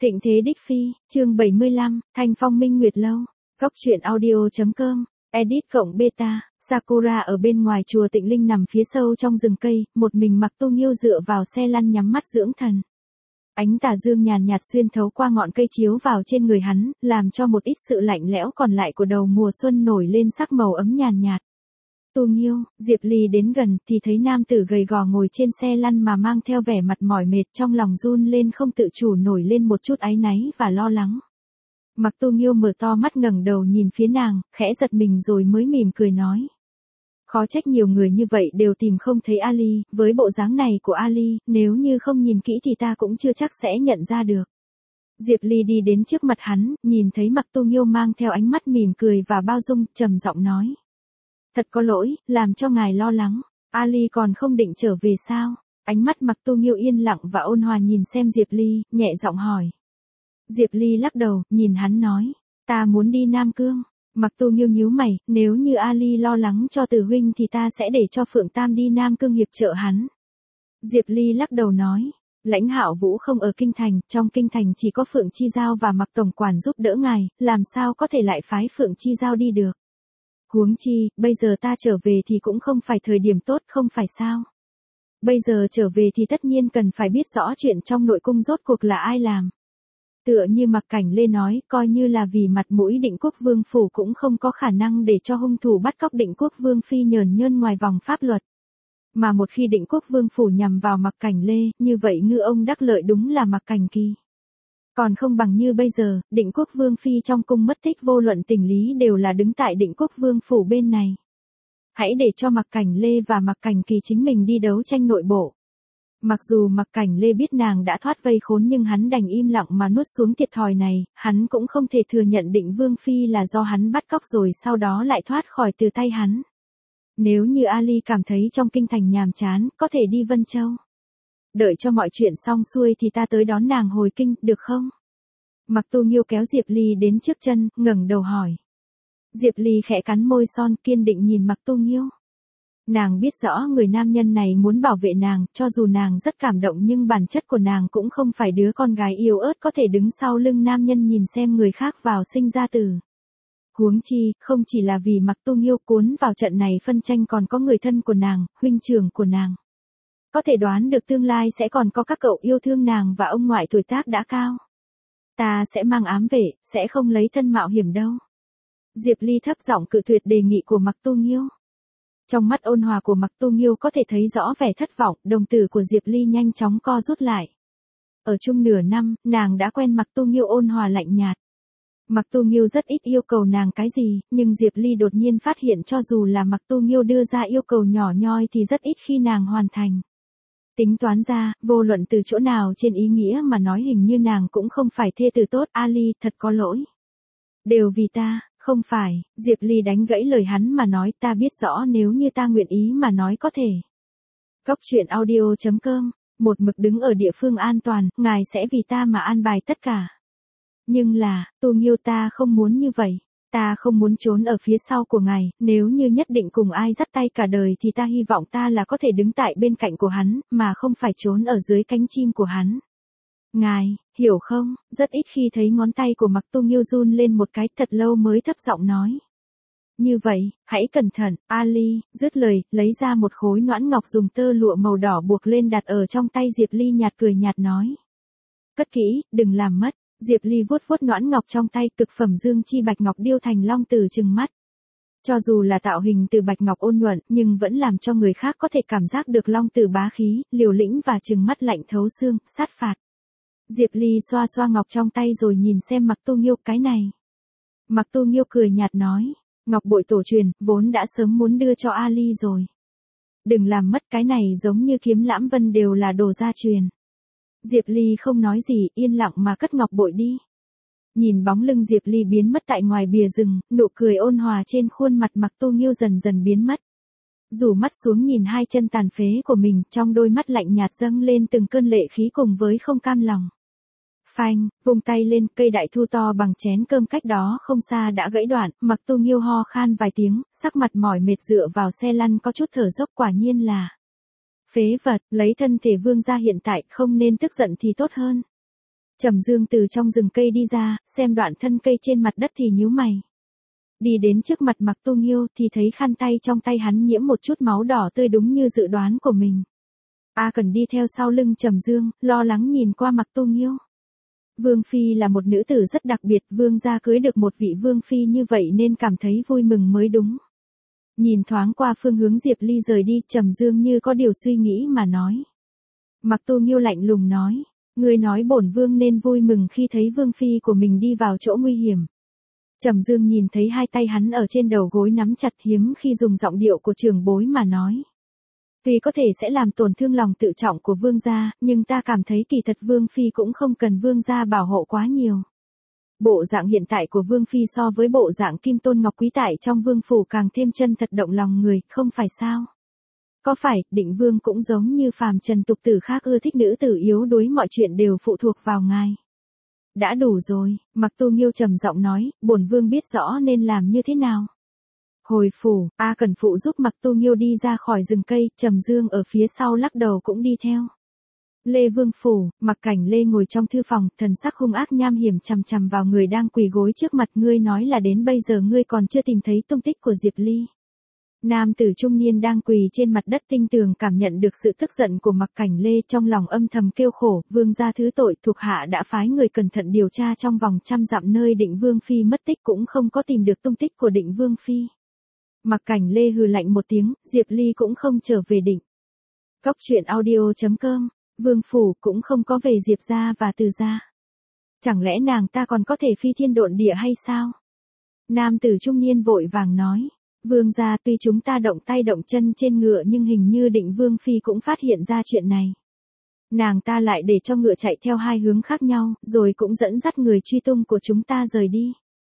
Thịnh thế đích phi, chương 75, Thanh Phong Minh Nguyệt Lâu, Góc truyện audio.com, edit cộng beta, Sakura ở bên ngoài chùa Tịnh Linh nằm phía sâu trong rừng cây, một mình Mặc Tu Nghiêu dựa vào xe lăn nhắm mắt dưỡng thần. Ánh tà dương nhàn nhạt xuyên thấu qua ngọn cây chiếu vào trên người hắn, làm cho một ít sự lạnh lẽo còn lại của đầu mùa xuân nổi lên sắc màu ấm nhàn nhạt. Tu Nghiêu, Diệp Ly đến gần thì thấy nam tử gầy gò ngồi trên xe lăn mà mang theo vẻ mặt mỏi mệt, trong lòng run lên không tự chủ nổi lên một chút áy náy và lo lắng. Mặc Tu Nghiêu mở to mắt ngẩng đầu nhìn phía nàng, khẽ giật mình rồi mới mỉm cười nói. Khó trách nhiều người như vậy đều tìm không thấy Ali, với bộ dáng này của Ali, nếu như không nhìn kỹ thì ta cũng chưa chắc sẽ nhận ra được. Diệp Ly đi đến trước mặt hắn, nhìn thấy Mặc Tu Nghiêu mang theo ánh mắt mỉm cười và bao dung, trầm giọng nói. Thật có lỗi, làm cho ngài lo lắng, Ali còn không định trở về sao? Ánh mắt Mặc Tu Nghiêu yên lặng và ôn hòa nhìn xem Diệp Ly, nhẹ giọng hỏi. Diệp Ly lắc đầu, nhìn hắn nói, ta muốn đi Nam Cương. Mặc Tu Nghiêu nhíu mày, nếu như Ali lo lắng cho Từ huynh thì ta sẽ để cho Phượng Tam đi Nam Cương hiệp trợ hắn. Diệp Ly lắc đầu nói, Lãnh Hạo Vũ không ở kinh thành, trong kinh thành chỉ có Phượng Chi Giao và Mặc tổng quản giúp đỡ ngài, làm sao có thể lại phái Phượng Chi Giao đi được. Huống chi, bây giờ ta trở về thì cũng không phải thời điểm tốt, không phải sao? Bây giờ trở về thì tất nhiên cần phải biết rõ chuyện trong nội cung rốt cuộc là ai làm. Tựa như Mặc Cảnh Lê nói, coi như là vì mặt mũi Định Quốc Vương phủ cũng không có khả năng để cho hung thủ bắt cóc Định Quốc Vương phi nhờn nhơn ngoài vòng pháp luật. Mà một khi Định Quốc Vương phủ nhằm vào Mặc Cảnh Lê, như vậy ngư ông đắc lợi đúng là Mặc Cảnh Kỳ. Còn không bằng như bây giờ, Định Quốc Vương phi trong cung mất tích vô luận tình lý đều là đứng tại Định Quốc Vương phủ bên này. Hãy để cho Mặc Cảnh Lê và Mặc Cảnh Kỳ chính mình đi đấu tranh nội bộ. Mặc dù Mặc Cảnh Lê biết nàng đã thoát vây khốn nhưng hắn đành im lặng mà nuốt xuống thiệt thòi này, hắn cũng không thể thừa nhận Định Vương phi là do hắn bắt cóc rồi sau đó lại thoát khỏi từ tay hắn. Nếu như Ali cảm thấy trong kinh thành nhàm chán, có thể đi Vân Châu. Đợi cho mọi chuyện xong xuôi thì ta tới đón nàng hồi kinh, được không? Mặc Tu Nghiêu kéo Diệp Ly đến trước chân, ngẩng đầu hỏi. Diệp Ly khẽ cắn môi son, kiên định nhìn Mặc Tu Nghiêu. Nàng biết rõ người nam nhân này muốn bảo vệ nàng, cho dù nàng rất cảm động nhưng bản chất của nàng cũng không phải đứa con gái yếu ớt có thể đứng sau lưng nam nhân nhìn xem người khác vào sinh ra tử. Huống chi, không chỉ là vì Mặc Tu Nghiêu cuốn vào trận này phân tranh còn có người thân của nàng, huynh trưởng của nàng. Có thể đoán được tương lai sẽ còn có các cậu yêu thương nàng và ông ngoại tuổi tác đã cao. Ta sẽ mang ám vệ, sẽ không lấy thân mạo hiểm đâu. Diệp Ly thấp giọng cự tuyệt đề nghị của Mặc Tu Nghiêu. Trong mắt ôn hòa của Mặc Tu Nghiêu có thể thấy rõ vẻ thất vọng, đồng tử của Diệp Ly nhanh chóng co rút lại. Ở chung nửa năm, nàng đã quen Mặc Tu Nghiêu ôn hòa lạnh nhạt. Mặc Tu Nghiêu rất ít yêu cầu nàng cái gì, nhưng Diệp Ly đột nhiên phát hiện cho dù là Mặc Tu Nghiêu đưa ra yêu cầu nhỏ nhoi thì rất ít khi nàng hoàn thành. Tính toán ra, vô luận từ chỗ nào trên ý nghĩa mà nói hình như nàng cũng không phải thê tử tốt, Ali, thật có lỗi. Đều vì ta, không phải, Diệp Ly đánh gãy lời hắn mà nói, ta biết rõ nếu như ta nguyện ý mà nói có thể. Góc truyện audio.com, một mực đứng ở địa phương an toàn, ngài sẽ vì ta mà an bài tất cả. Nhưng là, Tu Nghiêu ta không muốn như vậy. Ta không muốn trốn ở phía sau của ngài, nếu như nhất định cùng ai dắt tay cả đời thì ta hy vọng ta là có thể đứng tại bên cạnh của hắn, mà không phải trốn ở dưới cánh chim của hắn. Ngài, hiểu không, rất ít khi thấy ngón tay của Mặc Tu Nghiêu run lên một cái, thật lâu mới thấp giọng nói. Như vậy, hãy cẩn thận, Ali, dứt lời, lấy ra một khối noãn ngọc dùng tơ lụa màu đỏ buộc lên đặt ở trong tay Diệp Ly nhạt cười nhạt nói. Cất kỹ, đừng làm mất. Diệp Ly vuốt vuốt noãn ngọc trong tay, cực phẩm dương chi bạch ngọc điêu thành long từ trừng mắt. Cho dù là tạo hình từ bạch ngọc ôn nhuận, nhưng vẫn làm cho người khác có thể cảm giác được long từ bá khí, liều lĩnh và trừng mắt lạnh thấu xương, sát phạt. Diệp Ly xoa xoa ngọc trong tay rồi nhìn xem Mặc Tu Nghiêu, cái này. Mặc Tu Nghiêu cười nhạt nói, ngọc bội tổ truyền, vốn đã sớm muốn đưa cho Ali rồi. Đừng làm mất, cái này giống như Kiếm Lãm Vân đều là đồ gia truyền. Diệp Ly không nói gì, yên lặng mà cất ngọc bội đi. Nhìn bóng lưng Diệp Ly biến mất tại ngoài bìa rừng, nụ cười ôn hòa trên khuôn mặt Mặc Tu Nghiêu dần dần biến mất. Rủ mắt xuống nhìn hai chân tàn phế của mình, trong đôi mắt lạnh nhạt dâng lên từng cơn lệ khí cùng với không cam lòng. Phanh, vung tay lên, cây đại thu to bằng chén cơm cách đó không xa đã gãy đoạn, Mặc Tu Nghiêu ho khan vài tiếng, sắc mặt mỏi mệt dựa vào xe lăn có chút thở dốc, quả nhiên là phế vật, lấy thân thể vương gia hiện tại, không nên tức giận thì tốt hơn. Trầm Dương từ trong rừng cây đi ra, xem đoạn thân cây trên mặt đất thì nhíu mày. Đi đến trước mặt Mạc Tu Nghiêu thì thấy khăn tay trong tay hắn nhiễm một chút máu đỏ tươi đúng như dự đoán của mình. A Cẩn đi theo sau lưng Trầm Dương, lo lắng nhìn qua Mạc Tu Nghiêu. Vương Phi là một nữ tử rất đặc biệt, vương gia cưới được một vị Vương Phi như vậy nên cảm thấy vui mừng mới đúng. Nhìn thoáng qua phương hướng Diệp Ly rời đi, Trầm Dương như có điều suy nghĩ mà nói. Mạc Tu Nghiêu lạnh lùng nói, ngươi nói bổn vương nên vui mừng khi thấy Vương Phi của mình đi vào chỗ nguy hiểm. Trầm Dương nhìn thấy hai tay hắn ở trên đầu gối nắm chặt, hiếm khi dùng giọng điệu của trưởng bối mà nói. Tuy có thể sẽ làm tổn thương lòng tự trọng của vương gia, nhưng ta cảm thấy kỳ thật Vương Phi cũng không cần vương gia bảo hộ quá nhiều. Bộ dạng hiện tại của Vương Phi so với bộ dạng kim tôn ngọc quý tại trong vương phủ càng thêm chân thật động lòng người, không phải sao? Có phải, Định Vương cũng giống như phàm trần tục tử khác ưa thích nữ tử yếu đuối, mọi chuyện đều phụ thuộc vào ngài. Đã đủ rồi, Mạc Tu Nghiêu trầm giọng nói, bổn vương biết rõ nên làm như thế nào. Hồi phủ, A Cẩn phụ giúp Mạc Tu Nghiêu đi ra khỏi rừng cây, Trầm Dương ở phía sau lắc đầu cũng đi theo. Lê Vương phủ, Mạc Cảnh Lê ngồi trong thư phòng, thần sắc hung ác nham hiểm chằm chằm vào người đang quỳ gối trước mặt. Ngươi nói là đến bây giờ ngươi còn chưa tìm thấy tung tích của Diệp Ly. Nam tử trung niên đang quỳ trên mặt đất tinh tường cảm nhận được sự tức giận của Mạc Cảnh Lê, trong lòng âm thầm kêu khổ, vương gia thứ tội, thuộc hạ đã phái người cẩn thận điều tra trong vòng 100 dặm nơi Định Vương Phi mất tích cũng không có tìm được tung tích của Định Vương Phi. Mạc Cảnh Lê hừ lạnh một tiếng, Diệp Ly cũng không trở về Định. Cóc truyện audio.com, Vương phủ cũng không có về Diệp gia và Từ gia. Chẳng lẽ nàng ta còn có thể phi thiên độn địa hay sao? Nam tử trung niên vội vàng nói. Vương gia, tuy chúng ta động tay động chân trên ngựa nhưng hình như Định Vương Phi cũng phát hiện ra chuyện này. Nàng ta lại để cho ngựa chạy theo hai hướng khác nhau, rồi cũng dẫn dắt người truy tung của chúng ta rời đi.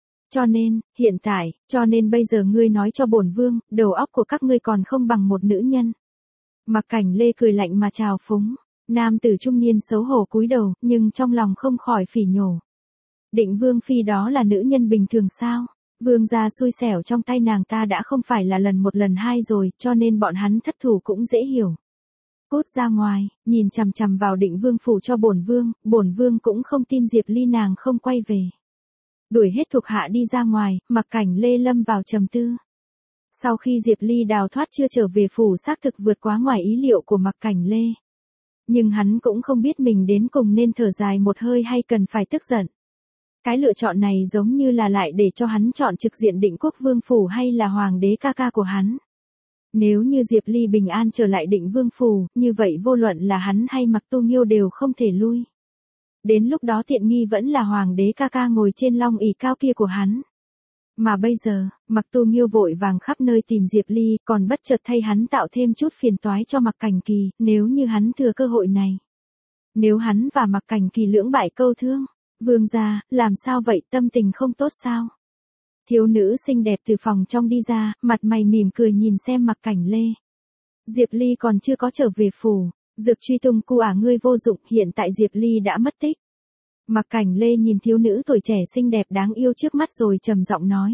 Cho nên bây giờ ngươi nói cho bổn vương, đầu óc của các ngươi còn không bằng một nữ nhân. Mạc Cảnh Lê cười lạnh mà trào phúng. Nam tử trung niên xấu hổ cúi đầu, nhưng trong lòng không khỏi phỉ nhổ. Định Vương Phi đó là nữ nhân bình thường sao? Vương gia xui xẻo trong tay nàng ta đã không phải là lần một lần hai rồi, cho nên bọn hắn thất thủ cũng dễ hiểu. Cút ra ngoài, nhìn chằm chằm vào Định Vương phủ cho bổn vương cũng không tin Diệp Ly nàng không quay về. Đuổi hết thuộc hạ đi ra ngoài, Mạc Cảnh Lê lâm vào trầm tư. Sau khi Diệp Ly đào thoát chưa trở về phủ xác thực vượt quá ngoài ý liệu của Mạc Cảnh Lê. Nhưng hắn cũng không biết mình đến cùng nên thở dài một hơi hay cần phải tức giận. Cái lựa chọn này giống như là lại để cho hắn chọn trực diện Định Quốc Vương phủ hay là hoàng đế ca ca của hắn. Nếu như Diệp Ly bình an trở lại Định Vương phủ, như vậy vô luận là hắn hay Mạc Tu Nghiêu đều không thể lui. Đến lúc đó tiện nghi vẫn là hoàng đế ca ca ngồi trên long ỷ cao kia của hắn. Mà bây giờ, Mạc Tu Nghiêu vội vàng khắp nơi tìm Diệp Ly, còn bất chợt thay hắn tạo thêm chút phiền toái cho Mạc Cảnh Kỳ, nếu như hắn thừa cơ hội này. Nếu hắn và Mạc Cảnh Kỳ lưỡng bại câu thương, vương gia, làm sao vậy, tâm tình không tốt sao? Thiếu nữ xinh đẹp từ phòng trong đi ra, mặt mày mỉm cười nhìn xem Mạc Cảnh Lê. Diệp Ly còn chưa có trở về phủ, dược truy tung cu ngươi vô dụng, hiện tại Diệp Ly đã mất tích. Mạc Cảnh Lê nhìn thiếu nữ tuổi trẻ xinh đẹp đáng yêu trước mắt rồi trầm giọng nói.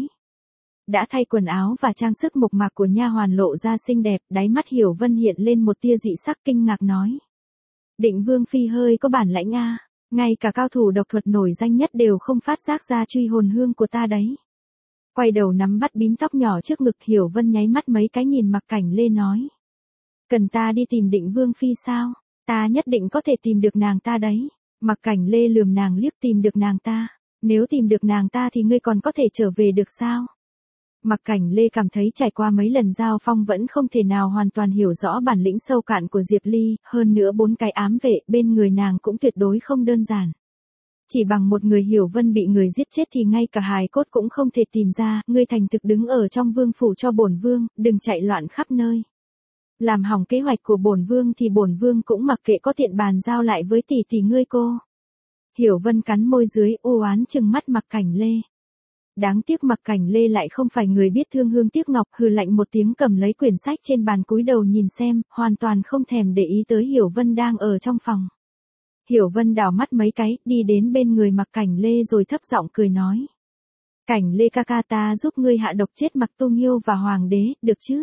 Đã thay quần áo và trang sức mộc mạc của nha hoàn lộ ra xinh đẹp, đáy mắt Hiểu Vân hiện lên một tia dị sắc kinh ngạc nói. Định Vương Phi hơi có bản lãnh a, ngay cả cao thủ độc thuật nổi danh nhất đều không phát giác ra truy hồn hương của ta đấy. Quay đầu nắm bắt bím tóc nhỏ trước ngực, Hiểu Vân nháy mắt mấy cái nhìn Mạc Cảnh Lê nói. Cần ta đi tìm Định Vương Phi sao? Ta nhất định có thể tìm được nàng ta đấy. Mạc Cảnh Lê lườm nàng liếc, tìm được nàng ta. Nếu tìm được nàng ta thì ngươi còn có thể trở về được sao? Mạc Cảnh Lê cảm thấy trải qua mấy lần giao phong vẫn không thể nào hoàn toàn hiểu rõ bản lĩnh sâu cạn của Diệp Ly, hơn nữa 4 cái ám vệ bên người nàng cũng tuyệt đối không đơn giản. Chỉ bằng một người Hiểu Vân bị người giết chết thì ngay cả hài cốt cũng không thể tìm ra, ngươi thành thực đứng ở trong vương phủ cho bổn vương, đừng chạy loạn khắp nơi. Làm hỏng kế hoạch của bổn vương thì bổn vương cũng mặc kệ, có tiện bàn giao lại với tỷ tỷ ngươi cô. Hiểu Vân cắn môi dưới, u oán trừng mắt Mạc Cảnh Lê. Đáng tiếc Mạc Cảnh Lê lại không phải người biết thương hương tiếc ngọc, hừ lạnh một tiếng cầm lấy quyển sách trên bàn cúi đầu nhìn xem, hoàn toàn không thèm để ý tới Hiểu Vân đang ở trong phòng. Hiểu Vân đảo mắt mấy cái, đi đến bên người Mạc Cảnh Lê rồi thấp giọng cười nói. Cảnh Lê ca ca, ta giúp ngươi hạ độc chết Mạc Tu Nghiêu và hoàng đế, được chứ?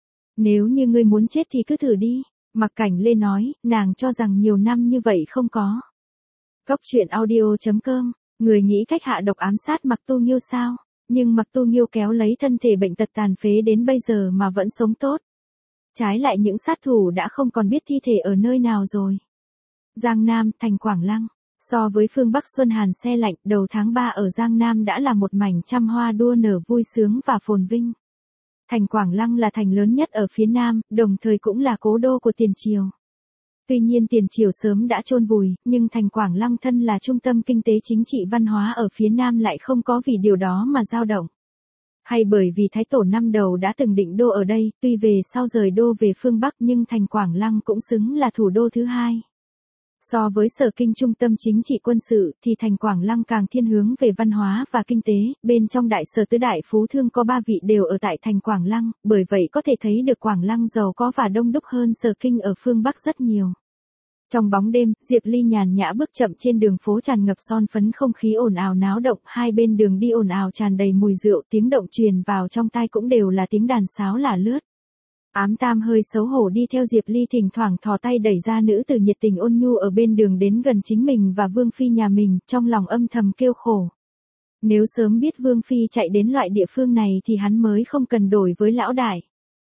Nếu như ngươi muốn chết thì cứ thử đi. Mạc Cảnh Lê nói, nàng cho rằng nhiều năm như vậy không có Cóc truyện audio.com, người nghĩ cách hạ độc ám sát Mạc Tu Nghiêu sao? Nhưng Mạc Tu Nghiêu kéo lấy thân thể bệnh tật tàn phế đến bây giờ mà vẫn sống tốt. Trái lại những sát thủ đã không còn biết thi thể ở nơi nào rồi. Giang Nam, thành Quảng Lăng. So với phương Bắc xuân hàn se lạnh, đầu tháng 3 ở Giang Nam đã là một mảnh trăm hoa đua nở vui sướng và phồn vinh. Thành Quảng Lăng là thành lớn nhất ở phía Nam, đồng thời cũng là cố đô của Tiền Triều. Tuy nhiên Tiền Triều sớm đã chôn vùi, nhưng thành Quảng Lăng thân là trung tâm kinh tế chính trị văn hóa ở phía Nam lại không có vì điều đó mà dao động. Hay bởi vì Thái Tổ năm đầu đã từng định đô ở đây, tuy về sau rời đô về phương Bắc nhưng thành Quảng Lăng cũng xứng là thủ đô thứ hai. So với Sở Kinh trung tâm chính trị quân sự thì thành Quảng Lăng càng thiên hướng về văn hóa và kinh tế, bên trong đại sở tứ đại phú thương có 3 vị đều ở tại thành Quảng Lăng, bởi vậy có thể thấy được Quảng Lăng giàu có và đông đúc hơn Sở Kinh ở phương Bắc rất nhiều. Trong bóng đêm, Diệp Ly nhàn nhã bước chậm trên đường phố tràn ngập son phấn không khí ồn ào náo động, hai bên đường đi ồn ào tràn đầy mùi rượu, tiếng động truyền vào trong tai cũng đều là tiếng đàn sáo lả lướt. Ám Tam hơi xấu hổ đi theo Diệp Ly thỉnh thoảng thò tay đẩy ra nữ tử nhiệt tình ôn nhu ở bên đường đến gần chính mình và Vương Phi nhà mình, trong lòng âm thầm kêu khổ. Nếu sớm biết Vương Phi chạy đến loại địa phương này thì hắn mới không cần đổi với lão đại.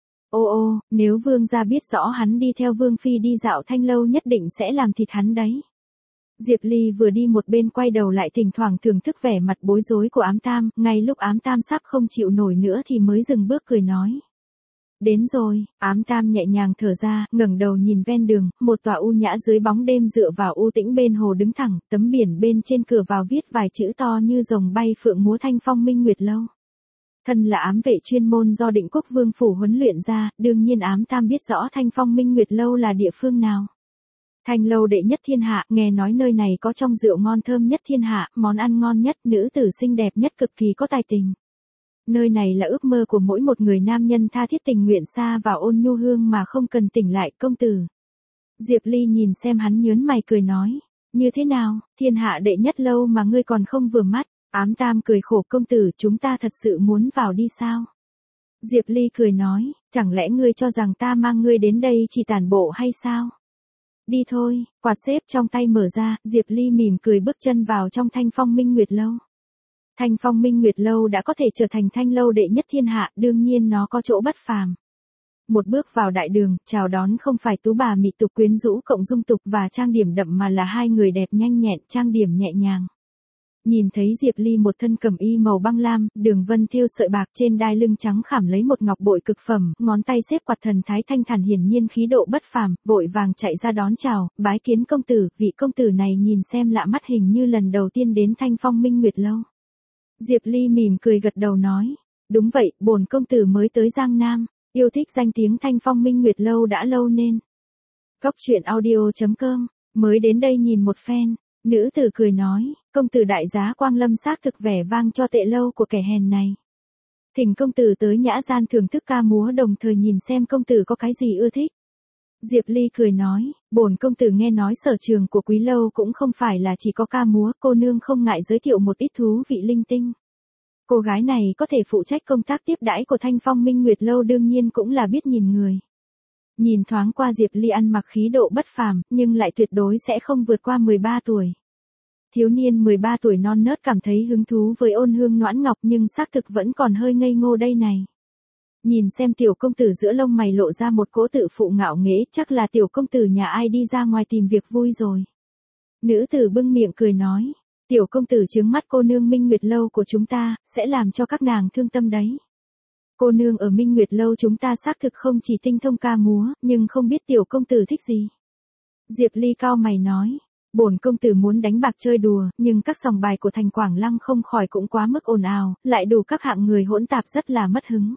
Ô, nếu Vương gia biết rõ hắn đi theo Vương Phi đi dạo Thanh Lâu nhất định sẽ làm thịt hắn đấy. Diệp Ly vừa đi một bên quay đầu lại thỉnh thoảng thưởng thức vẻ mặt bối rối của Ám Tam, ngay lúc Ám Tam sắp không chịu nổi nữa thì mới dừng bước cười nói. Đến rồi, Ám Tam nhẹ nhàng thở ra, ngẩng đầu nhìn ven đường, một tòa u nhã dưới bóng đêm dựa vào u tĩnh bên hồ đứng thẳng, tấm biển bên trên cửa vào viết vài chữ to như rồng bay phượng múa Thanh Phong Minh Nguyệt Lâu. Thân là ám vệ chuyên môn do Định Quốc Vương phủ huấn luyện ra, đương nhiên Ám Tam biết rõ Thanh Phong Minh Nguyệt Lâu là địa phương nào. Thanh Lâu đệ nhất thiên hạ, nghe nói nơi này có trong rượu ngon thơm nhất thiên hạ, món ăn ngon nhất, nữ tử xinh đẹp nhất cực kỳ có tài tình. Nơi này là ước mơ của mỗi một người nam nhân tha thiết tình nguyện xa vào ôn nhu hương mà không cần tỉnh lại công tử. Diệp Ly nhìn xem hắn nhớn mày cười nói, như thế nào, thiên hạ đệ nhất lâu mà ngươi còn không vừa mắt. Ám Tam cười khổ công tử chúng ta thật sự muốn vào đi sao? Diệp Ly cười nói, chẳng lẽ ngươi cho rằng ta mang ngươi đến đây chỉ tản bộ hay sao? Đi thôi, quạt xếp trong tay mở ra, Diệp Ly mỉm cười bước chân vào trong Thanh Phong Minh Nguyệt Lâu. Thanh Phong Minh Nguyệt Lâu đã có thể trở thành thanh lâu đệ nhất thiên hạ, đương nhiên nó có chỗ bất phàm. Một bước vào đại đường, chào đón không phải tú bà mị tục quyến rũ cộng dung tục và trang điểm đậm mà là hai người đẹp nhanh nhẹn, trang điểm nhẹ nhàng. Nhìn thấy Diệp Ly một thân cẩm y màu băng lam, đường vân thêu sợi bạc trên đai lưng trắng khảm lấy một ngọc bội cực phẩm, ngón tay xếp quạt thần thái thanh thản hiển nhiên khí độ bất phàm, vội vàng chạy ra đón chào, bái kiến công tử, vị công tử này nhìn xem lạ mắt hình như lần đầu tiên đến Thanh Phong Minh Nguyệt Lâu. Diệp Ly mỉm cười gật đầu nói, đúng vậy, bổn công tử mới tới Giang Nam, yêu thích danh tiếng Thanh Phong Minh Nguyệt Lâu đã lâu nên. Cóc truyện audio.com, mới đến đây nhìn một phen. Nữ tử cười nói, công tử đại giá Quang Lâm xác thực vẻ vang cho tệ lâu của kẻ hèn này. Thỉnh công tử tới nhã gian thưởng thức ca múa đồng thời nhìn xem công tử có cái gì ưa thích. Diệp Ly cười nói, bổn công tử nghe nói sở trường của quý lâu cũng không phải là chỉ có ca múa, cô nương không ngại giới thiệu một ít thú vị linh tinh. Cô gái này có thể phụ trách công tác tiếp đãi của Thanh Phong Minh Nguyệt Lâu đương nhiên cũng là biết nhìn người. Nhìn thoáng qua Diệp Ly ăn mặc khí độ bất phàm, nhưng lại tuyệt đối sẽ không vượt qua 13 tuổi. Thiếu niên 13 tuổi non nớt cảm thấy hứng thú với ôn hương noãn ngọc nhưng xác thực vẫn còn hơi ngây ngô đây này. Nhìn xem tiểu công tử giữa lông mày lộ ra một cỗ tự phụ ngạo nghễ, chắc là tiểu công tử nhà ai đi ra ngoài tìm việc vui rồi. Nữ tử bưng miệng cười nói, tiểu công tử trướng mắt cô nương Minh Nguyệt Lâu của chúng ta, sẽ làm cho các nàng thương tâm đấy. Cô nương ở Minh Nguyệt Lâu chúng ta xác thực không chỉ tinh thông ca múa, nhưng không biết tiểu công tử thích gì. Diệp Ly cao mày nói, bổn công tử muốn đánh bạc chơi đùa, nhưng các sòng bài của thành Quảng Lăng không khỏi cũng quá mức ồn ào, lại đủ các hạng người hỗn tạp rất là mất hứng.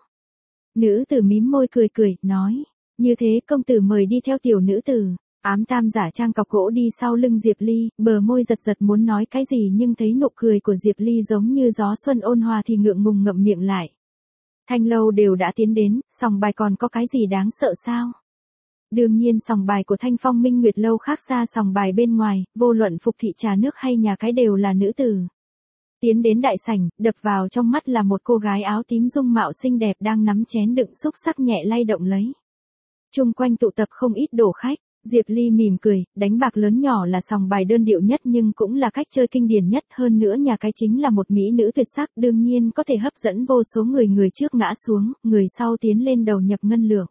Nữ tử mím môi cười cười, nói, như thế công tử mời đi theo tiểu nữ tử. Ám Tam giả trang cọc gỗ đi sau lưng Diệp Ly, bờ môi giật giật muốn nói cái gì nhưng thấy nụ cười của Diệp Ly giống như gió xuân ôn hòa thì ngượng ngùng ngậm miệng lại. Thanh lâu đều đã tiến đến, sòng bài còn có cái gì đáng sợ sao? Đương nhiên sòng bài của Thanh Phong Minh Nguyệt Lâu khác xa sòng bài bên ngoài, vô luận phục thị trà nước hay nhà cái đều là nữ tử. Tiến đến đại sảnh, đập vào trong mắt là một cô gái áo tím dung mạo xinh đẹp đang nắm chén đựng xúc sắc nhẹ lay động lấy. Chung quanh tụ tập không ít đồ khách, Diệp Ly mỉm cười, đánh bạc lớn nhỏ là sòng bài đơn điệu nhất nhưng cũng là cách chơi kinh điển nhất, hơn nữa nhà cái chính là một mỹ nữ tuyệt sắc, đương nhiên có thể hấp dẫn vô số người trước ngã xuống, người sau tiến lên đầu nhập ngân lượng.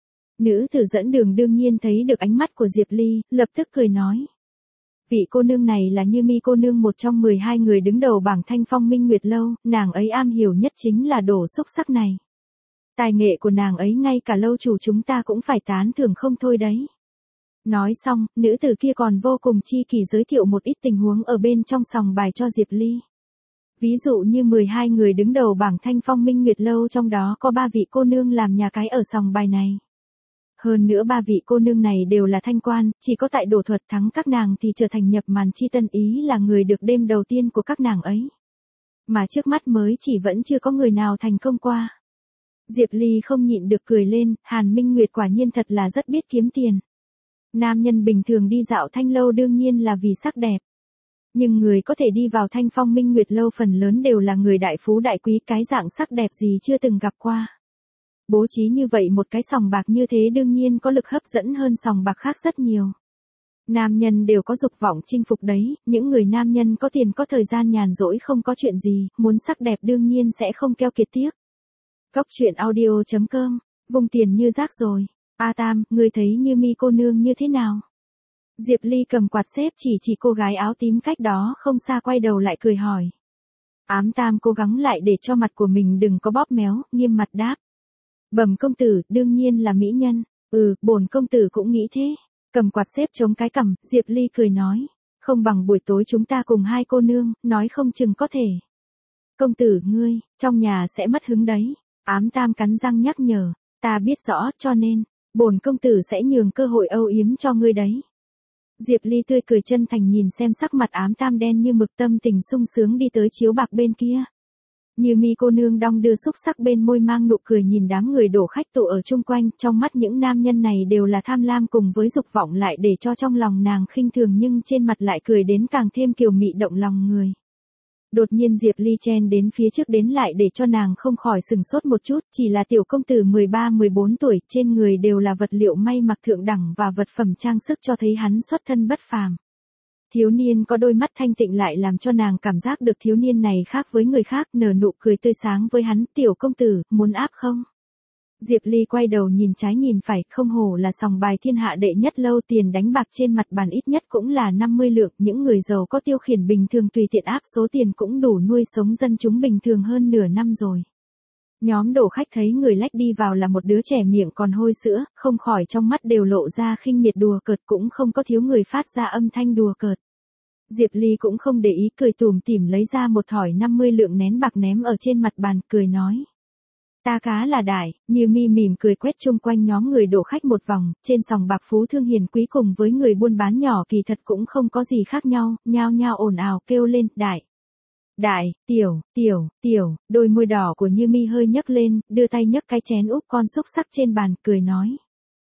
Nữ tử dẫn đường đương nhiên thấy được ánh mắt của Diệp Ly, lập tức cười nói. Vị cô nương này là Như Mi cô nương, một trong 12 người đứng đầu bảng Thanh Phong Minh Nguyệt lâu, nàng ấy am hiểu nhất chính là đổ xúc sắc này. Tài nghệ của nàng ấy ngay cả lâu chủ chúng ta cũng phải tán thưởng không thôi đấy. Nói xong, nữ tử kia còn vô cùng chi kỷ giới thiệu một ít tình huống ở bên trong sòng bài cho Diệp Ly. Ví dụ như 12 người đứng đầu bảng Thanh Phong Minh Nguyệt lâu, trong đó có 3 vị cô nương làm nhà cái ở sòng bài này. Hơn nữa 3 vị cô nương này đều là thanh quan, chỉ có tại đổ thuật thắng các nàng thì trở thành nhập màn chi tân, ý là người được đêm đầu tiên của các nàng ấy. Mà trước mắt mới chỉ vẫn chưa có người nào thành công qua. Diệp Ly không nhịn được cười lên, Hàn Minh Nguyệt quả nhiên thật là rất biết kiếm tiền. Nam nhân bình thường đi dạo thanh lâu đương nhiên là vì sắc đẹp. Nhưng người có thể đi vào Thanh Phong Minh Nguyệt lâu phần lớn đều là người đại phú đại quý, cái dạng sắc đẹp gì chưa từng gặp qua. Bố trí như vậy một cái sòng bạc như thế đương nhiên có lực hấp dẫn hơn sòng bạc khác rất nhiều. Nam nhân đều có dục vọng chinh phục đấy, những người nam nhân có tiền có thời gian nhàn rỗi không có chuyện gì, muốn sắc đẹp đương nhiên sẽ không keo kiệt tiếc. Cốc truyện audio.com, vùng tiền như rác rồi. A Tam, ngươi thấy Như Mi cô nương như thế nào? Diệp Ly cầm quạt xếp chỉ cô gái áo tím cách đó không xa, quay đầu lại cười hỏi. Ám Tam cố gắng lại để cho mặt của mình đừng có bóp méo, nghiêm mặt đáp. Bẩm công tử, đương nhiên là mỹ nhân. Bổn công tử cũng nghĩ thế. Cầm quạt xếp chống cái cằm, Diệp Ly cười nói. Không bằng buổi tối chúng ta cùng hai cô nương, nói không chừng có thể. Công tử ngươi, trong nhà sẽ mất hứng đấy. Ám Tam cắn răng nhắc nhở. Ta biết rõ, cho nên, bổn công tử sẽ nhường cơ hội âu yếm cho ngươi đấy. Diệp Ly tươi cười chân thành nhìn xem sắc mặt Ám Tam đen như mực, tâm tình sung sướng đi tới chiếu bạc bên kia. Như Mi cô nương đong đưa xúc sắc bên môi, mang nụ cười nhìn đám người đổ khách tụ ở chung quanh, trong mắt những nam nhân này đều là tham lam cùng với dục vọng, lại để cho trong lòng nàng khinh thường nhưng trên mặt lại cười đến càng thêm kiều mị động lòng người. Đột nhiên Diệp Ly chen đến phía trước đến lại để cho nàng không khỏi sừng sốt một chút, chỉ là tiểu công tử 13-14 tuổi, trên người đều là vật liệu may mặc thượng đẳng và vật phẩm trang sức cho thấy hắn xuất thân bất phàm. Thiếu niên có đôi mắt thanh tịnh lại làm cho nàng cảm giác được thiếu niên này khác với người khác, nở nụ cười tươi sáng với hắn. Tiểu công tử, muốn áp không? Diệp Ly quay đầu nhìn trái nhìn phải, không hổ là sòng bài thiên hạ đệ nhất lâu, tiền đánh bạc trên mặt bàn ít nhất cũng là 50 lượng, những người giàu có tiêu khiển bình thường tùy tiện áp số tiền cũng đủ nuôi sống dân chúng bình thường hơn nửa năm rồi. Nhóm đổ khách thấy người lách đi vào là một đứa trẻ miệng còn hôi sữa, không khỏi trong mắt đều lộ ra khinh miệt đùa cợt, cũng không có thiếu người phát ra âm thanh đùa cợt. Diệp Ly cũng không để ý, cười tủm tỉm lấy ra một thỏi 50 lượng nén bạc ném ở trên mặt bàn, cười nói. Ta cá là đại. Như Mi mỉm cười quét chung quanh nhóm người đổ khách một vòng, trên sòng bạc phú thương hiền quý cùng với người buôn bán nhỏ kỳ thật cũng không có gì khác nhau, nhao nhao ồn ào kêu lên, đại. Đại, tiểu, đôi môi đỏ của Như Mi hơi nhấc lên, đưa tay nhấc cái chén úp con xúc sắc trên bàn, cười nói.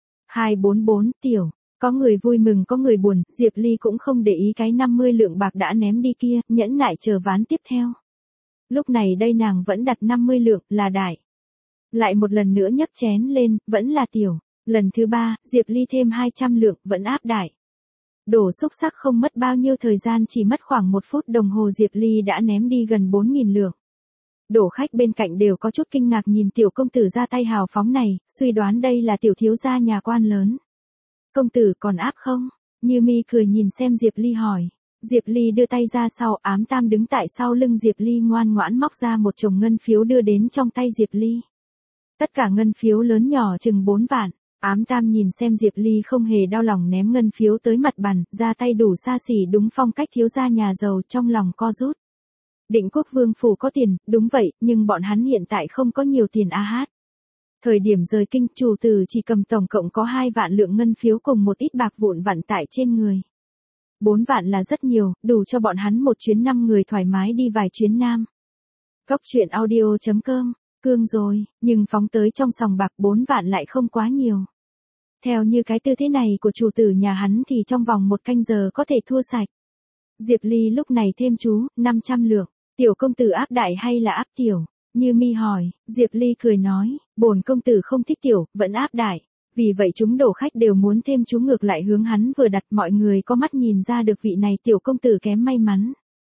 244, tiểu. Có người vui mừng có người buồn, Diệp Ly cũng không để ý cái 50 lượng bạc đã ném đi kia, nhẫn nại chờ ván tiếp theo. Lúc này đây nàng vẫn đặt 50 lượng, là đại. Lại một lần nữa nhấc chén lên, vẫn là tiểu. Lần thứ 3, Diệp Ly thêm 200 lượng, vẫn áp đại. Đổ xúc sắc không mất bao nhiêu thời gian, chỉ mất khoảng 1 phút đồng hồ Diệp Ly đã ném đi gần 4.000 lượng. Đổ khách bên cạnh đều có chút kinh ngạc nhìn tiểu công tử ra tay hào phóng này, suy đoán đây là tiểu thiếu gia nhà quan lớn. Công tử còn áp không? Như Mi cười nhìn xem Diệp Ly hỏi. Diệp Ly đưa tay ra sau, Ám Tam đứng tại sau lưng Diệp Ly ngoan ngoãn móc ra một chồng ngân phiếu đưa đến trong tay Diệp Ly. Tất cả ngân phiếu lớn nhỏ chừng 4 vạn. Ám Tam nhìn xem Diệp Ly không hề đau lòng ném ngân phiếu tới mặt bàn, ra tay đủ xa xỉ đúng phong cách thiếu gia nhà giàu, trong lòng co rút. Định Quốc Vương phủ có tiền, đúng vậy, nhưng bọn hắn hiện tại không có nhiều tiền a hát. Thời điểm rời kinh, chủ tử chỉ cầm tổng cộng có 2 vạn lượng ngân phiếu cùng một ít bạc vụn vặn tại trên người. 4 vạn là rất nhiều, đủ cho bọn hắn một chuyến 5 người thoải mái đi vài chuyến Nam. Cốc truyện audio.com, cương rồi, nhưng phóng tới trong sòng bạc 4 vạn lại không quá nhiều. Theo như cái tư thế này của chủ tử nhà hắn thì trong vòng 1 canh giờ có thể thua sạch. Diệp Ly lúc này thêm chú, 500 lượng, tiểu công tử áp đại hay là áp tiểu? Như Mi hỏi, Diệp Ly cười nói, bổn công tử không thích tiểu, vẫn áp đại. Vì vậy chúng đổ khách đều muốn thêm chú ngược lại hướng hắn vừa đặt, mọi người có mắt nhìn ra được vị này tiểu công tử kém may mắn.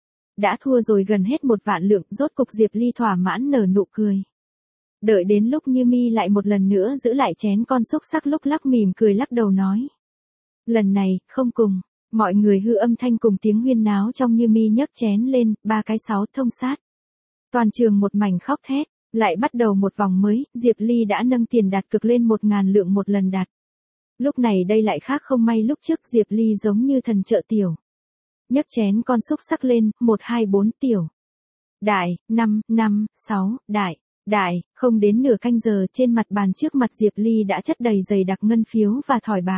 Đã thua rồi gần hết 1.000.000, rốt cục Diệp Ly thỏa mãn nở nụ cười. Đợi đến lúc Như Mi lại một lần nữa giữ lại chén con xúc sắc lúc lắc mỉm cười lắc đầu nói. Lần này, không cùng, mọi người hư âm thanh cùng tiếng huyên náo trong Như Mi nhấc chén lên, 3 cái 6 thông sát. Toàn trường một mảnh khóc thét, lại bắt đầu một vòng mới, Diệp Ly đã nâng tiền đặt cược lên 1.000.000 một lần đặt. Lúc này đây lại khác không may lúc trước Diệp Ly giống như thần trợ tiểu. Nhấc chén con xúc sắc lên, 1 2 4 tiểu. Đại, 5 5 6, đại. Đại, không đến nửa canh giờ trên mặt bàn trước mặt Diệp Ly đã chất đầy dày đặc ngân phiếu và thỏi bạc.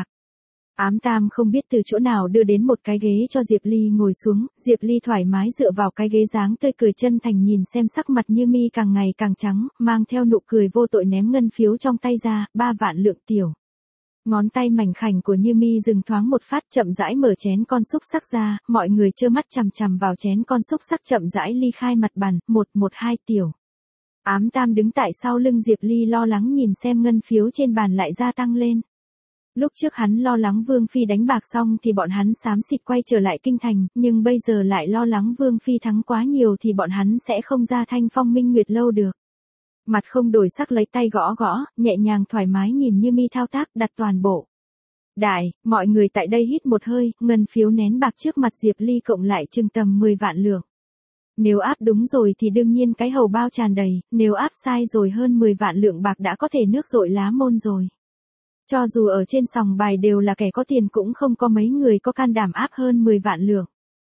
Ám Tam không biết từ chỗ nào đưa đến một cái ghế cho Diệp Ly ngồi xuống, Diệp Ly thoải mái dựa vào cái ghế dáng tươi cười chân thành nhìn xem sắc mặt Như Mi càng ngày càng trắng, mang theo nụ cười vô tội ném ngân phiếu trong tay ra, 3.000.000 tiểu. Ngón tay mảnh khảnh của Như Mi dừng thoáng một phát chậm rãi mở chén con xúc sắc ra, mọi người trơ mắt chằm chằm vào chén con xúc sắc chậm rãi ly khai mặt bàn, 112 tiểu. Ám Tam đứng tại sau lưng Diệp Ly lo lắng nhìn xem ngân phiếu trên bàn lại gia tăng lên. Lúc trước hắn lo lắng Vương Phi đánh bạc xong thì bọn hắn xám xịt quay trở lại kinh thành, nhưng bây giờ lại lo lắng Vương Phi thắng quá nhiều thì bọn hắn sẽ không ra Thanh Phong Minh Nguyệt lâu được. Mặt không đổi sắc lấy tay gõ gõ, nhẹ nhàng thoải mái nhìn Như Mi thao tác đặt toàn bộ. Đại, mọi người tại đây hít một hơi, ngân phiếu nén bạc trước mặt Diệp Ly cộng lại chừng tầm 10.000.000. Nếu áp đúng rồi thì đương nhiên cái hầu bao tràn đầy, nếu áp sai rồi hơn 10.000.000 bạc đã có thể nước dội lá môn rồi. Cho dù ở trên sòng bài đều là kẻ có tiền cũng không có mấy người có can đảm áp hơn 10.000.000.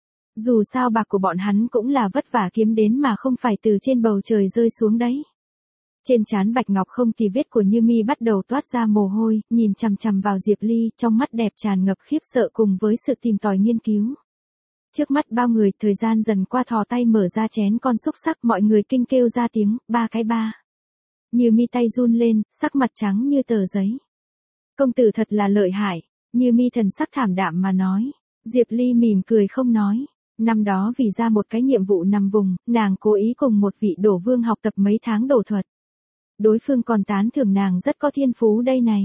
Dù sao bạc của bọn hắn cũng là vất vả kiếm đến mà không phải từ trên bầu trời rơi xuống đấy. Trên trán Bạch Ngọc không tì vết của Như Mi bắt đầu toát ra mồ hôi, nhìn chằm chằm vào Diệp Ly, trong mắt đẹp tràn ngập khiếp sợ cùng với sự tìm tòi nghiên cứu. Trước mắt bao người, thời gian dần qua thò tay mở ra chén con xúc sắc, mọi người kinh kêu ra tiếng, 3 cái 3. Như Mi tay run lên, sắc mặt trắng như tờ giấy. Công tử thật là lợi hại, Như Mi thần sắc thảm đạm mà nói. Diệp Ly mỉm cười không nói. Năm đó vì ra một cái nhiệm vụ nằm vùng, nàng cố ý cùng một vị đổ vương học tập mấy tháng đổ thuật. Đối phương còn tán thưởng nàng rất có thiên phú đây này.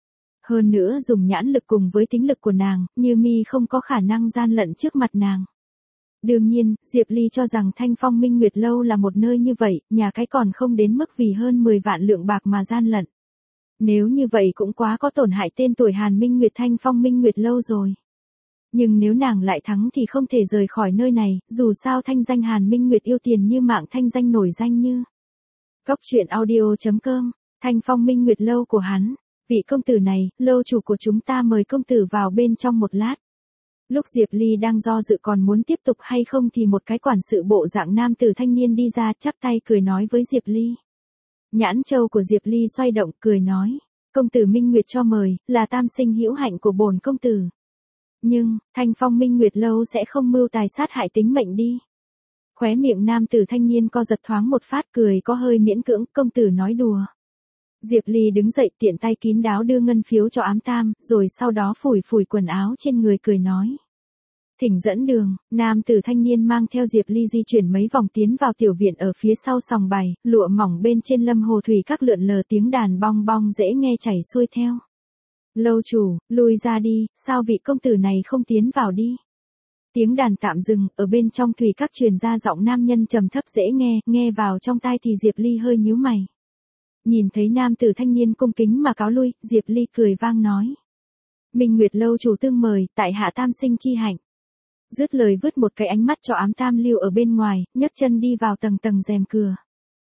Hơn nữa dùng nhãn lực cùng với tính lực của nàng, Như Mi không có khả năng gian lận trước mặt nàng. Đương nhiên, Diệp Ly cho rằng Thanh Phong Minh Nguyệt Lâu là một nơi như vậy, nhà cái còn không đến mức vì hơn 10.000.000 bạc mà gian lận. Nếu như vậy cũng quá có tổn hại tên tuổi Hàn Minh Nguyệt Thanh Phong Minh Nguyệt Lâu rồi. Nhưng nếu nàng lại thắng thì không thể rời khỏi nơi này, dù sao thanh danh Hàn Minh Nguyệt yêu tiền như mạng thanh danh nổi danh như. Góc truyện audio.com, Thanh Phong Minh Nguyệt Lâu của hắn. Vị công tử này, lâu chủ của chúng ta mời công tử vào bên trong một lát. Lúc Diệp Ly đang do dự còn muốn tiếp tục hay không thì một cái quản sự bộ dạng nam tử thanh niên đi ra chắp tay cười nói với Diệp Ly. Nhãn châu của Diệp Ly xoay động cười nói, công tử Minh Nguyệt cho mời, là tam sinh hữu hạnh của bổn công tử. Nhưng, Thanh Phong Minh Nguyệt Lâu sẽ không mưu tài sát hại tính mệnh đi. Khóe miệng nam tử thanh niên co giật thoáng một phát cười có hơi miễn cưỡng, công tử nói đùa. Diệp Ly đứng dậy tiện tay kín đáo đưa ngân phiếu cho Ám Tam, rồi sau đó phủi phủi quần áo trên người cười nói. Thỉnh dẫn đường, nam tử thanh niên mang theo Diệp Ly di chuyển mấy vòng tiến vào tiểu viện ở phía sau sòng bài, lụa mỏng bên trên lâm hồ thủy các lượn lờ tiếng đàn bong bong dễ nghe chảy xuôi theo. Lâu chủ, lui ra đi, sao vị công tử này không tiến vào đi. Tiếng đàn tạm dừng, ở bên trong thủy các truyền ra giọng nam nhân trầm thấp dễ nghe, nghe vào trong tai thì Diệp Ly hơi nhíu mày. Nhìn thấy nam tử thanh niên cung kính mà cáo lui, Diệp Ly cười vang nói. Minh Nguyệt Lâu chủ tương mời, tại hạ tam sinh chi hạnh. Dứt lời vứt một cái ánh mắt cho Ám Tam lưu ở bên ngoài, nhấc chân đi vào tầng tầng rèm cửa.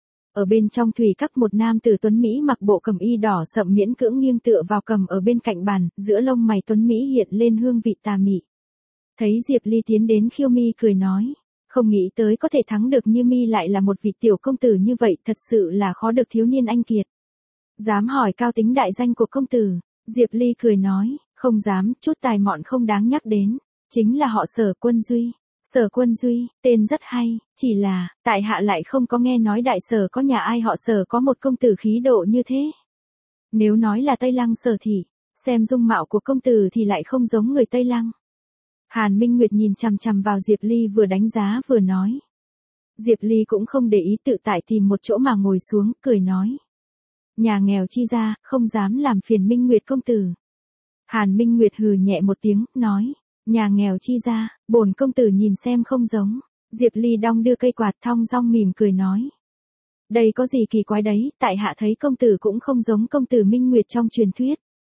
Ở bên trong thủy các một nam tử tuấn Mỹ mặc bộ cẩm y đỏ sậm miễn cưỡng nghiêng tựa vào cầm ở bên cạnh bàn, giữa lông mày tuấn Mỹ hiện lên hương vị tà mị. Thấy Diệp Ly tiến đến khiêu mi cười nói, không nghĩ tới có thể thắng được Như Mi lại là một vị tiểu công tử như vậy, thật sự là khó được thiếu niên anh kiệt. Dám hỏi cao tính đại danh của công tử, Diệp Ly cười nói, không dám, chút tài mọn không đáng nhắc đến, chính là họ Sở Quân Duy. Sở Quân Duy, tên rất hay, chỉ là, tại hạ lại không có nghe nói đại sở có nhà ai họ Sở có một công tử khí độ như thế. Nếu nói là Tây Lăng Sở Thị, xem dung mạo của công tử thì lại không giống người Tây Lăng. Hàn Minh Nguyệt nhìn chằm chằm vào Diệp Ly vừa đánh giá vừa nói. Diệp Ly cũng không để ý tự tại tìm một chỗ mà ngồi xuống, cười nói. Nhà nghèo chi ra, không dám làm phiền Minh Nguyệt công tử. Hàn Minh Nguyệt hừ nhẹ một tiếng, nói, nhà nghèo chi ra, bổn công tử nhìn xem không giống. Diệp Ly đong đưa cây quạt thong dong mỉm cười nói. Đây có gì kỳ quái đấy, tại hạ thấy công tử cũng không giống công tử Minh Nguyệt trong truyền thuyết.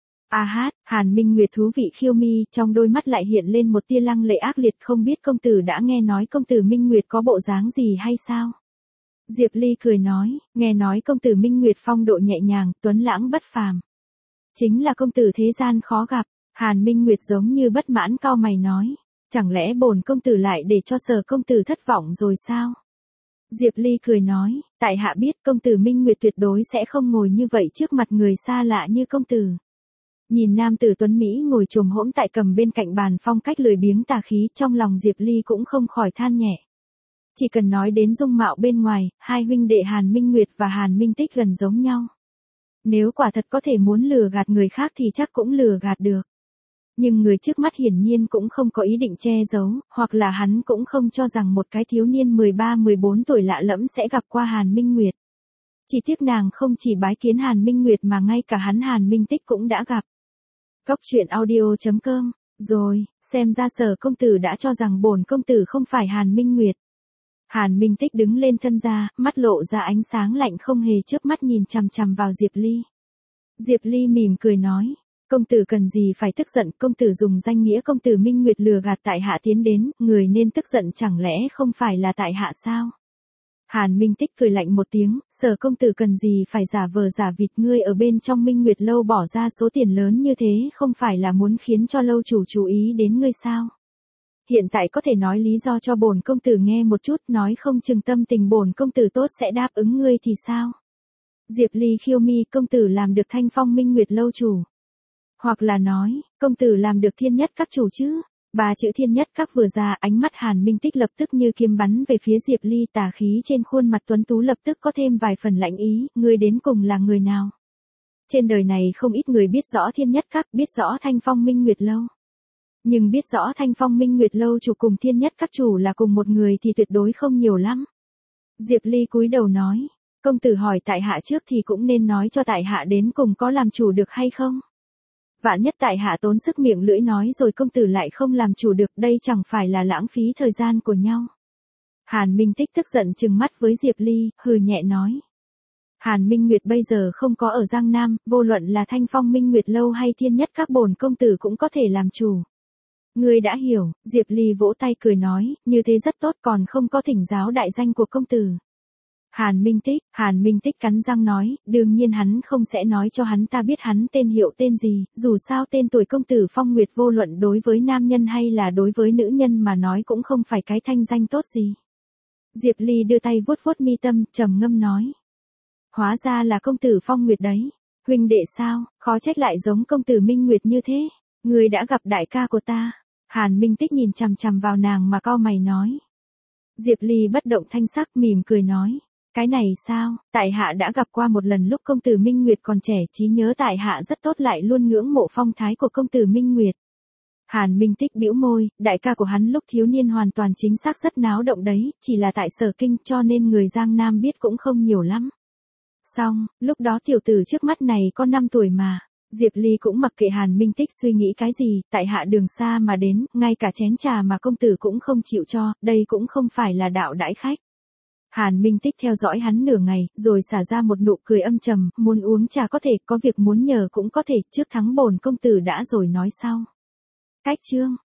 A hát, Hàn Minh Nguyệt thú vị khiêu mi, trong đôi mắt lại hiện lên một tia lăng lệ ác liệt, không biết công tử đã nghe nói công tử Minh Nguyệt có bộ dáng gì hay sao? Diệp Ly cười nói, nghe nói công tử Minh Nguyệt phong độ nhẹ nhàng, tuấn lãng bất phàm. Chính là công tử thế gian khó gặp. Hàn Minh Nguyệt giống như bất mãn cau mày nói, chẳng lẽ bổn công tử lại để cho Sở công tử thất vọng rồi sao? Diệp Ly cười nói, tại hạ biết công tử Minh Nguyệt tuyệt đối sẽ không ngồi như vậy trước mặt người xa lạ như công tử. Nhìn nam tử tuấn Mỹ ngồi chồm hỗn tại cầm bên cạnh bàn phong cách lười biếng tà khí, trong lòng Diệp Ly cũng không khỏi than nhẹ. Chỉ cần nói đến dung mạo bên ngoài, hai huynh đệ Hàn Minh Nguyệt và Hàn Minh Tích gần giống nhau. Nếu quả thật có thể muốn lừa gạt người khác thì chắc cũng lừa gạt được. Nhưng người trước mắt hiển nhiên cũng không có ý định che giấu, hoặc là hắn cũng không cho rằng một cái thiếu niên 13-14 tuổi lạ lẫm sẽ gặp qua Hàn Minh Nguyệt. Chỉ tiếc nàng không chỉ bái kiến Hàn Minh Nguyệt mà ngay cả hắn Hàn Minh Tích cũng đã gặp. Cốc truyện audio.com, rồi, xem ra Sở công tử đã cho rằng bổn công tử không phải Hàn Minh Nguyệt. Hàn Minh Tích đứng lên thân ra, mắt lộ ra ánh sáng lạnh không hề chớp mắt nhìn chằm chằm vào Diệp Ly. Diệp Ly mỉm cười nói, công tử cần gì phải tức giận, công tử dùng danh nghĩa công tử Minh Nguyệt lừa gạt tại hạ tiến đến, người nên tức giận chẳng lẽ không phải là tại hạ sao? Hàn Minh Tích cười lạnh một tiếng, Sở công tử cần gì phải giả vờ giả vịt, ngươi ở bên trong Minh Nguyệt lâu bỏ ra số tiền lớn như thế không phải là muốn khiến cho lâu chủ chú ý đến ngươi sao? Hiện tại có thể nói lý do cho bổn công tử nghe một chút, nói không chừng tâm tình bổn công tử tốt sẽ đáp ứng ngươi thì sao? Diệp Ly khiêu mi, công tử làm được Thanh Phong Minh Nguyệt lâu chủ. Hoặc là nói, công tử làm được Thiên Nhất Các chủ chứ? Ba chữ Thiên Nhất Các vừa ra, ánh mắt Hàn Minh Tích lập tức như kiếm bắn về phía Diệp Ly, tà khí trên khuôn mặt tuấn tú lập tức có thêm vài phần lạnh ý, ngươi đến cùng là người nào? Trên đời này không ít người biết rõ Thiên Nhất Các, biết rõ Thanh Phong Minh Nguyệt lâu. Nhưng biết rõ Thanh Phong Minh Nguyệt lâu chủ cùng Thiên Nhất Các chủ là cùng một người thì tuyệt đối không nhiều lắm. Diệp Ly cúi đầu nói, công tử hỏi tại hạ trước thì cũng nên nói cho tại hạ đến cùng có làm chủ được hay không? Vạn nhất tại hạ tốn sức miệng lưỡi nói rồi công tử lại không làm chủ được, đây chẳng phải là lãng phí thời gian của nhau. Hàn Minh Tích tức giận trừng mắt với Diệp Ly, hừ nhẹ nói. Hàn Minh Nguyệt bây giờ không có ở Giang Nam, vô luận là Thanh Phong Minh Nguyệt lâu hay Thiên Nhất Các bổn công tử cũng có thể làm chủ. Ngươi đã hiểu, Diệp Ly vỗ tay cười nói, như thế rất tốt, còn không có thỉnh giáo đại danh của công tử. Hàn Minh Tích cắn răng nói, đương nhiên hắn không sẽ nói cho hắn ta biết hắn tên hiệu tên gì, dù sao tên tuổi công tử Phong Nguyệt vô luận đối với nam nhân hay là đối với nữ nhân mà nói cũng không phải cái thanh danh tốt gì. Diệp Ly đưa tay vuốt vuốt mi tâm, trầm ngâm nói. Hóa ra là công tử Phong Nguyệt đấy. Huynh đệ sao, khó trách lại giống công tử Minh Nguyệt như thế. Người đã gặp đại ca của ta. Hàn Minh Tích nhìn chằm chằm vào nàng mà cau mày nói. Diệp Ly bất động thanh sắc mỉm cười nói. Cái này sao, tại hạ đã gặp qua một lần lúc công tử Minh Nguyệt còn trẻ, trí nhớ tại hạ rất tốt, lại luôn ngưỡng mộ phong thái của công tử Minh Nguyệt. Hàn Minh Tích bĩu môi, đại ca của hắn lúc thiếu niên hoàn toàn chính xác rất náo động đấy, chỉ là tại Sở Kinh cho nên người Giang Nam biết cũng không nhiều lắm. Xong, lúc đó tiểu tử trước mắt này có 5 tuổi mà. Diệp Ly cũng mặc kệ Hàn Minh Tích suy nghĩ cái gì, tại hạ đường xa mà đến, ngay cả chén trà mà công tử cũng không chịu cho, đây cũng không phải là đạo đãi khách. Hàn Minh Tích theo dõi hắn nửa ngày, rồi xả ra một nụ cười âm trầm, muốn uống trà có thể, có việc muốn nhờ cũng có thể, trước thắng bổn công tử đã rồi nói sau. Cách chương